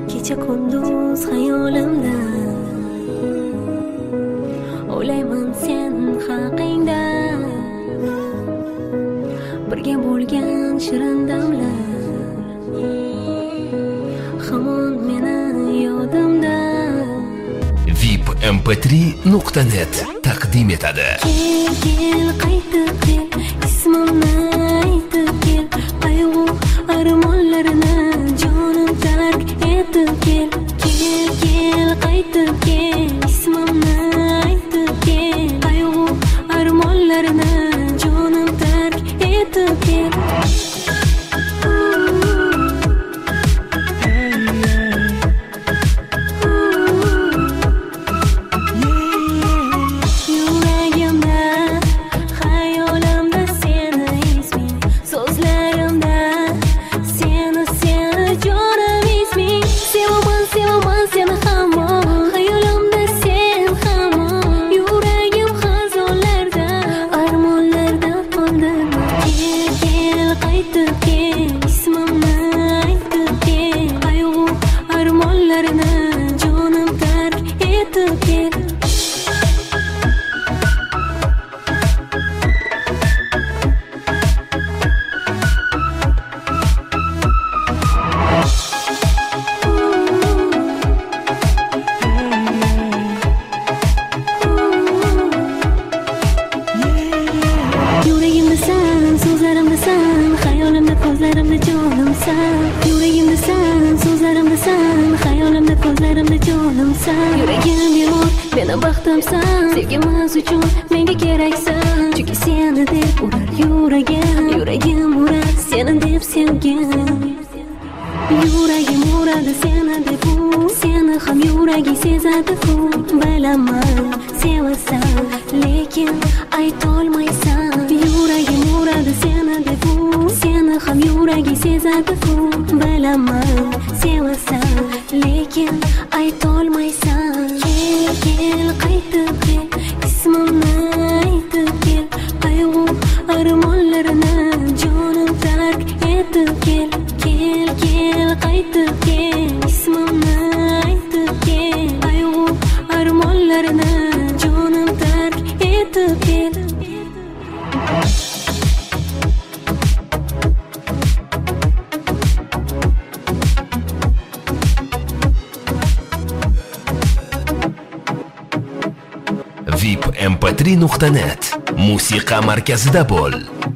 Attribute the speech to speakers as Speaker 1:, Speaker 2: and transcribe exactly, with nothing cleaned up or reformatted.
Speaker 1: kecha kunduz xayolimda o'ylayman sen haqingda, birga bo'lgan shirin damlar hamon meni yodimda.
Speaker 2: vip m p три nuqta net taqdim etadi.
Speaker 1: Kel kel qaytib kel, ismimni aytib kel, qayg'u armonlarini jonim tark etib kel. Kel kel qaytib kel, ismimni aytib kel, qayg'u armonlarini jonim tark etib kel. Yuragim bemor, meni baxtimsan, sevgimiz uchun menga keraksan. Chunki seni deb urar yuragim, yuragim urar seni deb sevgim. Yuragim uradi seni deb u, seni ham yuraging sezadi-ku. Bilaman sevasan, lekin aytolmaysan. Yuragim uradi seni deb u, seni ham yuraging sezadi-ku. Bilaman sevasan, lekin aytolmaysan. Kel kel qaytib kel, ismimni aytib kel, qayg'u armonlarini jonim tark etib kel. Kel kel qaytib kel, ismimni aytib kel, qayg'u armonlarini jonim tark etib kel.
Speaker 2: vip m p три nuqta net musiqa markazida bo'l.